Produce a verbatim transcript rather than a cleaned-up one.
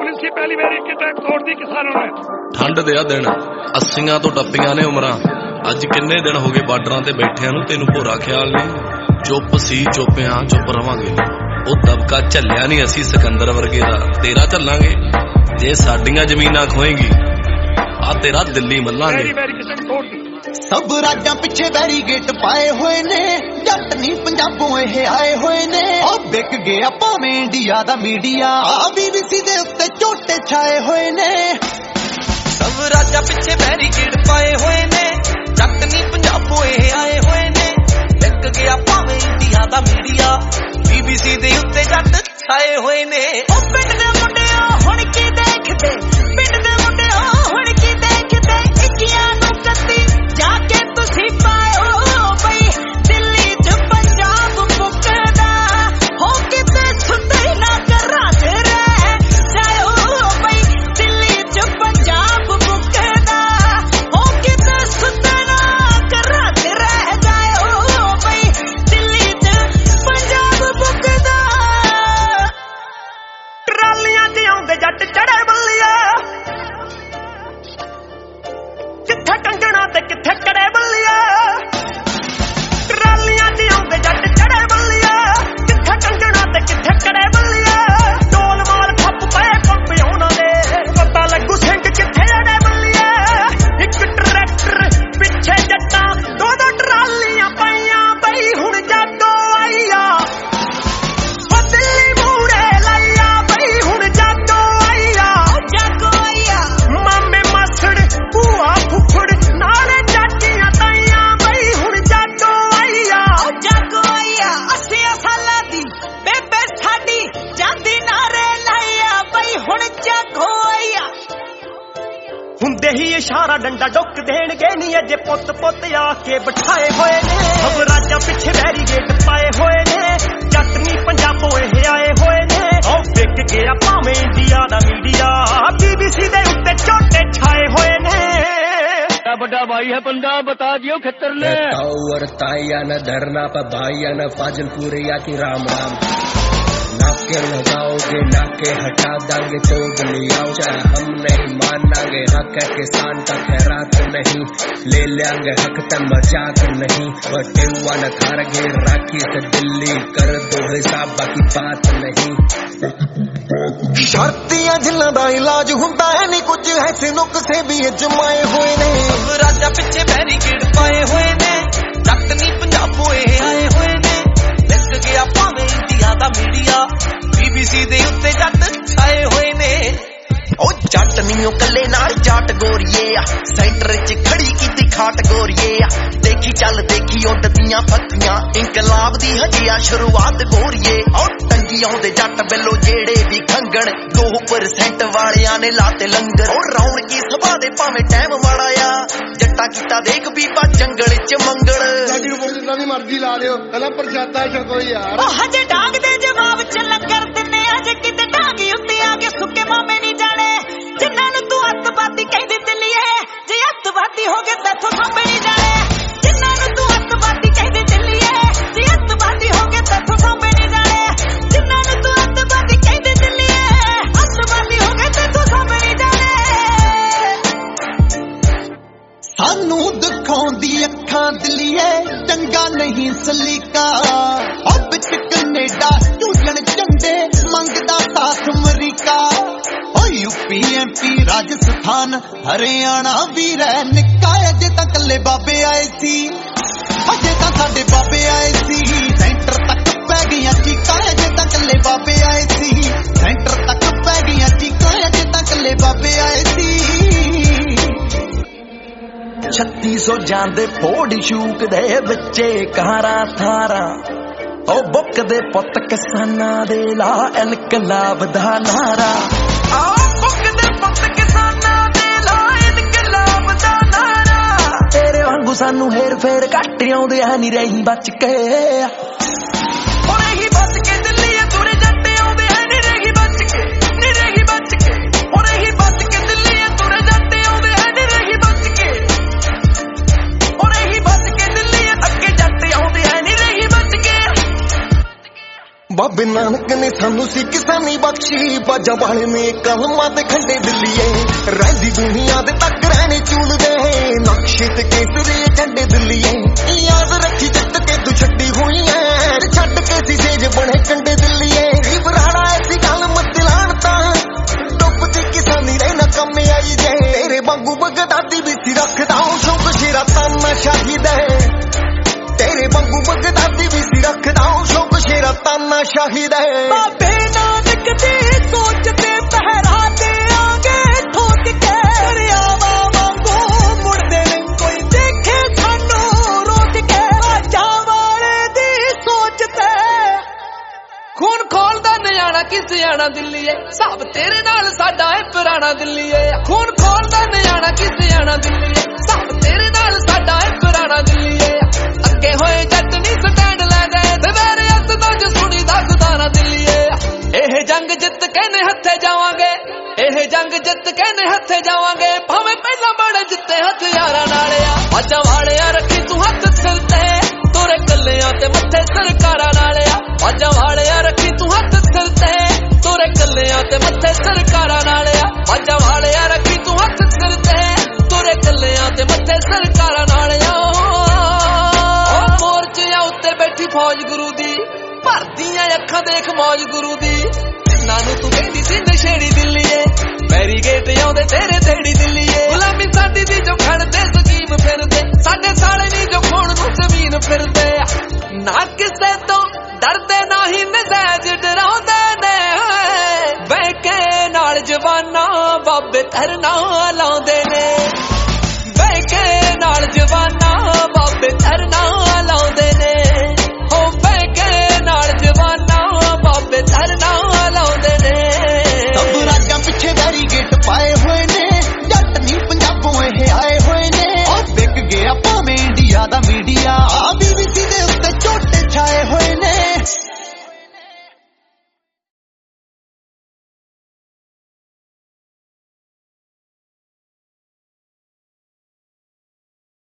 Police ਦੀ ਪਹਿਲੀ ਵਾਰੀ ਕਿਤੇ ਤੋੜਦੀ ਕਿਸਾਨਾਂ ਨੇ। ਠੰਡ ਦੇ ਆ ਦਿਨ ਅੱਸੀਆਂ ਤੋਂ ਟੱਪੀਆਂ ਨੇ ਉਮਰਾਂ, ਅੱਜ ਕਿੰਨੇ ਦਿਨ ਹੋ ਗਏ ਬਾਰਡਰਾਂ ਤੇ ਬੈਠਿਆਂ ਨੂੰ, ਤੈਨੂੰ ਭੋਰਾ ਖਿਆਲ ਨਹੀਂ। ਚੁੱਪ ਸੀ ਚੁੱਪ ਹਾਂ ਚੁੱਪ ਰਵਾਂਗੇ, ਉਹ ਦਬਕਾ ਝੱਲਿਆ ਨਹੀਂ ਅਸੀਂ ਸਿਕੰਦਰ ਵਰਗੇ ਦਾ, ਤੇਰਾ ਝੱਲਾਂਗੇ। ਜੇ ਸਾਡੀਆਂ ਜ਼ਮੀਨਾਂ ਖੋਏਗੀ ਆ ਤੇਰਾ ਦਿੱਲੀ ਮੱਲਾਂਗੇ। ਸਭ ਰਾਜਾਂ ਪਿੱਛੇ ਬੈਰੀਗੇਟ ਪਾਏ ਹੋਏ ਨੇ, ਜੱਟ ਨਹੀਂ ਪੰਜਾਬੋਂ ਇਹ ਆਏ ਹੋਏ ਨੇ। ਆ ਵਿਕ ਗਿਆ ਭਾਵੇਂ ਇੰਡੀਆ ਦਾ ਮੀਡੀਆ, ਆ ਬੀਬੀਸੀ ਦੇ ਉੱਤੇ ਝੋਟੇ ਛਾਏ ਹੋਏ ਨੇ। ਸਭ ਰਾਜਾਂ ਪਿੱਛੇ ਬੈਰੀਗੇਟ ਪਾਏ ਹੋਏ ਨੇ, ਜੱਟ ਨਹੀਂ ਪੰਜਾਬੋਂ ਇਹ ਆਏ ਹੋਏ ਨੇ। ਵਿਕ ਗਿਆ ਭਾਵੇਂ ਇੰਡੀਆ ਦਾ ਮੀਡੀਆ, ਬੀਬੀਸੀ ਦੇ ਉੱਤੇ ਜੱਟ ਛਾਏ ਹੋਏ ਨੇ। ਉਹ ਪਿੰਡ ਦੇ ਮੁੰਡਿਓ ਹੁਣ ਕੀ ਦੇਖਦੇ, ਪਿੰਡ ਦੇ ਮੁੰਡਿਓ ਹੁਣ ਕੀ ਦੇਖਦੇ, ਇੱਕੀਆਂ ਨੂੰ ਕੱਤੀ ਜਾ ਕੇ ਤੁਸੀਂ ਪਾਇਓ ਬਈ ਦਿੱਲੀ ਚ ਪੰਜਾਬ ਮੁੱਕਦਾ ਹੋ, ਕਿਤੇ ਸੁੱਤੇ ਨਾ ਘਰਾਂ ਚ ਰਹਿ ਜਾਇਓ ਬਈ ਦਿੱਲੀ ਚ ਪੰਜਾਬ ਮੁੱਕਦਾ ਹੋ, ਕਿਤੇ ਸੁੱਤੇ ਨਾ ਘਰਾਂ ਚ ਰਹਿ ਜਾਇਓ ਬਈ ਦਿੱਲੀ ਚ ਪੰਜਾਬ ਮੁੱਕਦਾ। ਟਰਾਲੀਆਂ ਚ ਆਉਂਦੇ ਜੱਟ ਚੜੇ ਬੱਲੀਆ, ਕਿੱਥੇ ਕੰਗਣਾ ਤੇ ਕਿੱਥੇ ਕੜੇ ਬੱਲੀਆ। ਟਰਾਲੀਆਂ ਚ ਆਉਂਦੇ ਜੱਟ ਚੜੇ ਬੱਲੀਆ, ਕਿੱਥੇ ਕੰਗਣਾ ਤੇ ਕਿੱਥੇ ਕੜੇ ਬੱਲੀਆ। ਢੋਲ ਮਾਲ ਖੱਪ ਪਏ ਪੰਪ ਉਹਨਾਂ ਦੇ, ਪਤਾ ਲੱਗੂ ਸਿੰਘ ਕਿੱਥੇ ਅੜੇ ਬੱਲੀਆ। ਇੱਕ ਟਰੈਕਟਰ ਪਿੱਛੇ ਜੱਟਾਂ, ਦੋ ਦੋ ਟਰਾਲੀਆਂ ਪਈਆਂ ਬਈ ਹੁਣ ਜਾਗੋ ਆਈ ਆ। ਉਹ ਦਿੱਲੀ ਮੂਹਰੇ ਲਾਈਆ ਬਈ ਹੁਣ ਜਾਗੋ ਆਈ ਆ, ਜਾਗੋ ਆਈ ਆ। ਮਾਮੇ ਮਾਸੜ ਭੂਆ ਫੁੱਫੜ ਨਾਲੇ ਚਾਚੀਆਂ ਤਾਈਆਂ ਬਈ ਹੁਣ ਜਾਗੋ ਆਈ ਆ, ਜਾਗੋ ਆਈ ਆ। ਅੱਸੀਆਂ ਸਾਲਾਂ ਦੀ ਬੇਬੇ ਸਾਡੀ ਜਾਂਦੀ ਨਾਰੇ ਲਾਇਆ ਬਈ ਹੁਣ ਜਾਗੋ ਆਈ ਆ। ਹੁੰਦੇ ਹੀ ਇਸ਼ਾਰਾ ਡੰਡਾ ਡੁੱਕ ਦੇਣਗੇ ਨੀ, ਅਜੇ ਪੁੱਤ ਪੁੱਤ ਆ ਕੇ ਬਿਠਾਏ ਹੋਏ ਨੇ। ਸਭ ਰਾਜਾਂ ਪਿੱਛੇ ਬੈਰੀਗੇਟ ਪਾਏ ਹੋਏ ਨੇ, ਜੱਟ ਨਹੀਂ ਪੰਜਾਬੋਂ ਇਹ ਆਏ ਹੋਏ ਨੇ। ਉਹ ਵਿਕ ਗਿਆ ਭਾਵੇਂ ਇੰਡੀਆ ਦਾ ਮੀਡੀਆ, ਬੀਬੀਸੀ ਦੇ ਉੱਤੇ ਝੋਟੇ ਛਾਏ ਹੋਏ ਨੇ। बड़ा भाई है बंदा बता दियो खतर ने और ताइया न धरना पर भाइया न फाजिलपुर या की राम राम। नाके लगाओगे नाके हटा देंगे तो बलियाओ, चाहे हम नहीं मानांगे हक है किसान का खैरात नहीं, ले लेंगे हक तक मजाक नहीं। बटे हुआ न खारगे राखी से दिल्ली कर दो हिसाब बाकी बात नहीं। ਸ਼ਰਤੀਆਂ ਜਿਨ੍ਹਾਂ ਦਾ ਇਲਾਜ ਹੁੰਦਾ ਹੈ ਨਹੀਂ, ਕੁਝ ਐਸੇ ਨੁਕਸੇ ਵੀ ਅਜਮਾਏ ਹੋਏ ਨੇ। ਸਭ ਰਾਜਾਂ ਪਿੱਛੇ ਬੈਰੀਕੇਡ ਪਾਏ ਹੋਏ ਨੇ, ਜੱਟ ਨਹੀਂ ਪੰਜਾਬੋਂ ਇਹ ਆਏ ਹੋਏ ਨੇ। ਵਿਕ ਗਿਆ ਭਾਵੇਂ ਇੰਡੀਆ ਦਾ ਮੀਡੀਆ, ਬੀਬੀਸੀ ਦੇ ਉੱਤੇ ਜੱਟ ਛਾਏ ਹੋਏ ਨੇ। ਉਹ ਜੱਟ ਨਹੀਂ ਉਹ ਕੱਲੇ ਨਾਲ ਜਾਟ ਗੋਰੀਏ ਆ, ਸੈਂਟਰ ਚ ਖੜੀ ਕੀਤੀ ਖਾਟ ਗੋਰੀਏ ਆ। ਦੇਖੀ ਚੱਲ ਦੇਖੀ ਉੱਡਦੀਆਂ ਫੱਕੀਆਂ, ਇਨਕਲਾਬ ਦੀ ਹਜੇ ਆ ਸ਼ੁਰੂਆਤ ਗੋਰੀਏ। ਉਹ ਟੰਗੀ ਆਉਂਦੇ ਜੱਟ ਬਿੱਲੋ ਜਿਹੜੇ ਵੀ ਖੰਗਣ, ਦੋ ਪਰਸੈਂਟ ਵਾਲਿਆਂ ਨੇ ਲਾਤੇ ਲੰਗਰ। ਉਹ ਰੌਣਕੀ ਸਭਾ ਦੇ ਭਾਵੇਂ ਟਾਈਮ ਮਾੜਾ ਆ, ਜੱਟਾਂ ਕੀਤਾ ਦੇਖ ਬੀਬਾ ਜੰਗਲ ਚ ਮੰਗਲ। ਸਾਡੀ ਜਿੰਨਾ ਦੀ ਮਰਜ਼ੀ ਲਾ ਲਿਓ, ਪਹਿਲਾਂ ਪ੍ਰਸ਼ਾਦਾ ਛਕੋ ਯਾਰ। ਉਹ ਹਜੇ ਡਾਂਗ ਦੇ ਜਵਾਬ ਚ ਲੰਗਰ ਦਿੰਨੇ, ਅਜੇ ਕਿਤੇ ਢਾਂਗੀ ਉੱਤੇ ਆ ਕੇ ਸੁੱਕੇ ਮਾਮੇ ਨਹੀਂ ਜਾਣੇ। ਜਿੰਨਾਂ ਨੂੰ ਤੂੰ ਅੱਤਵਾਦੀ ਕਹਿੰਦੀ ਦਿੱਲੀਏ, ਜੇ ਅੱਤਵਾਦੀ ਹੋ ਗਏ ਤੈਥੋਂ ਸਾਂਭੇ ਨਹੀਂ ਜਾਣੇ। ਜਿੰਨਾਂ ਨੂੰ ਤੂੰ ਅੱਤਵਾਦੀ ਕਹਿੰਦੀ ਦਿੱਲੀਏ, ਜੇ ਅੱਤਵਾਦੀ ਹੋ ਗਏ ਤੈਥੋਂ ਸਾਂਭੇ ਨਹੀਂ ਜਾਣੇ। ਜਿੰਨਾਂ ਨੂੰ ਤੂੰ ਅੱਤਵਾਦੀ ਕਹਿੰਦੀ ਦਿੱਲੀਏ, ਅੱਤਵਾਦੀ ਹੋ ਗਏ ਤੈਥੋਂ ਸਾਂਭੇ ਨਹੀਂ ਜਾਣੇ। ਸਾਨੂੰ ਦਿਖਾਉਂਦੀ ਅੱਖਾਂ ਦਿੱਲੀਏ ਚੰਗਾ ਨਹੀਂ ਸਲੀਕਾ, ਉਹ ਵਿੱਚ ਕੈਨੇਡਾ ਝੂਲਣ ਝੰਡੇ ਮੰਗਦਾ ਸਾਥ ਅਮਰੀਕਾ। ਉਹ ਯੂਪੀ ਐਮਪੀ ਰਾਜਸਥਾਨ ਹਰਿਆਣਾ ਵੀ ਰਹਿ ਨਿੱਕਾ, ਅਜੇ ਤਾਂ ਕੱਲੇ ਬਾਬੇ ਆਏ ਸੀ, ਅਜੇ ਤਾਂ ਸਾਡੇ ਬਾਬੇ ਆਏ ਸੀ। ਸੈਂਟਰ ਤੱਕ ਪੈ ਗਈਆਂ ਚੀਕਾਂ, ਅਜੇ ਤਾਂ ਕੱਲੇ ਬਾਬੇ ਆਏ ਸੀ। ਸੈਂਟਰ ਤੱਕ ਪੈ ਗਈਆਂ ਚੀਕਾਂ, ਅਜੇ ਤਾਂ ਕੱਲੇ ਬਾਬੇ ਆਏ ਸੀ। ਛੱਤੀ ਸੌ ਜਾਂਦੇ ਫੋੜੀ ਸ਼ੂਕ ਦੇ ਬੱਚੇ ਕਾਰਾਂ ਥਾਰਾਂ, ਉਹ ਬੁੱਕ ਦੇ ਪੁੱਤ ਕਿਸਾਨਾਂ ਦੇ ਲਾ ਇਨਕਲਾਬ ਦਾ ਨਾਰਾ। ਆਹ ਬੁੱਕ ਦੇ ਪੁੱਤ ਕਿਸਾਨਾਂ ਦੇ ਲਾ ਇਨਕਲਾਬ ਦਾ ਨਾਰਾ। ਤੇਰੇ ਵਾਂਗੂ ਸਾਨੂੰ ਹੇਰ ਫੇਰ ਘੱਟ ਆਉਂਦੇ ਆ ਨੀ ਰਹੀ ਬਚ ਕੇ। ਹੁਣ ਇਹੀ ਬਚ ਕੇ ਦਿੱਲੀ ਤੁਰੇ ਜੱਟ ਆਉਂਦੇ ਆ ਨੀ ਰਹੀ ਬਚ ਕੇ, ਨੀ ਰਹੀ ਬਚ ਕੇ। ਹੁਣ ਇਹੀ ਬਚ ਕੇ ਦਿੱਲੀ ਤੁਰੇ ਜੱਟ ਆਉਂਦੇ ਆ ਨੀ ਰਹੀ ਬਚ ਕੇ। ਹੁਣ ਇਹੀ ਬਚ ਕੇ ਦਿੱਲੀ ਅੱਗੇ ਜੱਟ ਆਉਂਦੇ ਆ ਨੀ ਰਹੀ ਬਚ ਕੇ। ਬਾਬੇ ਨਾਨਕ ਨੇ ਸਾਨੂੰ ਸੀ ਕਿਸਾਨੀ ਬਖਸ਼ੀ, ਬਾਜਾਂ ਵਾਲੇ ਨੇ ਕਲਮਾਂ ਤੇ ਖੰਡੇ ਦਿੱਲੀਏ, ਰਹਿੰਦੀ ਦੁਨੀਆ ਦੇ ਤੱਕ ਰਹਿਣੇ ਚੂਲਦੇ, ਨਕਸ਼ੇ ਤੇ ਕੇਸਰੀ ਝੰਡੇ ਦਿੱਲੀਏ, ਯਾਦ ਰੱਖੀ ਜਿੱਤ ਕੇ ਤੂੰ ਛੱਡੀ ਹੋਈ ਐ, ਛੱਡ ਕੇ ਸੀ ਸੇਜ ਬਣੇ ਕੰਡੇ ਦਿੱਲੀਏ, ਬਰਾੜਾ ਐਸੀ ਗੱਲ ਮਤ ਲਾਣ ਤਾਂ ਡੁੱਬਦੀ ਕਿਸਾਨੀ ਰਹਿਣਾ ਕੰਮ ਆਈ ਜੇ, ਤੇਰੇ ਵਾਂਗੂ ਬਗਦਾਦੀ ਵੀ ਸੀ ਰੱਖਦਾ ਸ਼ੌਕ ਸ਼ੇਰਾ ਤਾਨਾ ਸ਼ਾਹਿਦ ਹੈ, ਤੇਰੇ ਵਾਂਗੂ ਬਗਦਾਦੀ ਵੀ ਸੀ ਰੱਖਦਾ ਸ਼ੌਕ ਸ਼ੇਰਾ ਤਾਨਾ ਸ਼ਾਹਿਦ ਹੈ। ਬਾਬੇ ਨਾਨਕ ਦੀ ਸੋਚ ਤੇ ਪਹਿਰਾ ਦੇਾਂਗੇ ਠੋਕ ਕੇ, ਦਰਿਆਵਾਂ ਵਾਂਗੂ ਮੁੜਦੇ ਨਹੀਂ ਕੋਈ ਦੇਖੇ ਸਾਨੂੰ ਰੋਕ ਕੇ, ਬਾਜਾਂ ਵਾਲੇ ਦੀ ਸੋਚ ਤੇ ਖੂਨ ਖੋਲਦਾ ਨਿਆਣਾ ਕਿ ਸਿਆਣਾ ਦਿੱਲੀਏ, ਸਭ ਤੇਰੇ ਨਾਲ ਸਾਡਾ ਹੈ ਪੁਰਾਣਾ ਦਿੱਲੀਏ, ਖੂਨ ਖੋਲਦਾ ਨਿਆਣਾ ਕਿ ਸਿਆਣਾ ਦਿੱਲੀਏ, ਸਭ ਤੇਰੇ ਨਾਲ ਸਾਡਾ ਹੈ ਪੁਰਾਣਾ ਦਿੱਲੀਏ, ਅੱਗੇ ਹੋਏ ਜੱਟ ਨਹੀਂ ਸਟੈਂਡ ਲੈ ਗਏ ਤੇ ਮੇਰੇ ਹੱਥਾਂ ਚ ਸੁਣੀ ਦਾ ਗੁਦਾਰਾ ਦਿੱਲੀਏ, ਇਹ ਜੰਗ ਜਿੱਤ ਕੇ ਨੇ ਹੱਥੇ ਜਾਵਾਂਗੇ, ਇਹ ਜੰਗ ਜਿੱਤ ਕੇ ਨੇ ਹੱਥੇ ਜਾਵਾਂਗੇ, ਭਾਵੇਂ ਪਹਿਲਾਂ ਬੜੇ ਜਿੱਤੇ ਹਥਿਆਰਾਂ ਨਾਲਿਆ, ਬਾਜਾਂ ਵਾਲਿਆ ਰੱਖੀ ਤੂੰ ਹੱਥ ਸਿਰ ਤੇ, ਤੋਰੇ ਕੱਲਿਆਂ ਤੇ ਮੱਥੇ ਸਰਕਾਰਾਂ ਨਾਲਿਆ, ਬਾਜਾਂ ਵਾਲਿਆ ਰੱਖੀ ਤੂੰ ਹੱਥ ਸਿਰ ਤੇ, ਤੋਰੇ ਕੱਲਿਆਂ ਤੇ ਮੱਥੇ ਸਰਕਾਰਾਂ ਨਾਲਿਆ, ਬਾਜਾਂ ਵਾਲਿਆ ਰੱਖੀ ਤੂੰ ਹੱਥ ਸਿਰ ਤੇ, ਤੋਰੇ ਕੱਲਿਆਂ ਤੇ ਮੱਥੇ ਸਰਕਾਰਾਂ ਨਾਲਿਆ। ਉਹ ਮੋਰਚਿਆਂ ਉੱਤੇ ਬੈਠੀ ਫੌਜ ਗੁਰੂ ਦੀ, ਭਰਦੀਆਂ ਅੱਖਾਂ ਦੇਖ ਮੌਜ ਗੁਰੂ ਦੀ, ਨਾਨੂੰ ਤੂੰ ਕਹਿੰਦੀ ਸੀ ਨਸ਼ੇੜੀ ਦਿੱਲੀਏ, ਬੈਰੀਗੇਟ ਆਉਂਦੇ ਤੇਰੇ ਤੇੜੀ ਦਿੱਲੀਏ, ਗੁਲਾਮੀ ਸਾਡੀ ਦੀ ਜੋ ਖੜਦੇ ਸਕੀਮ ਫਿਰਦੇ, ਸਾਡੇ ਸਾਲੇ ਨਹੀਂ ਜੋ ਖੋਣ ਨੂੰ ਜ਼ਮੀਨ ਫਿਰਦੇ, ਨਾ ਕਿਸੇ ਤੋਂ ਡਰਦੇ ਨਾ ਹੀ ਨਜ਼ਾਇਜ਼ ਡਰਾਉਂਦੇ ਨੇ, ਬਹਿ ਕੇ ਨਾਲ ਜਵਾਨਾ ਬਾਬੇ ਧਰਨਾ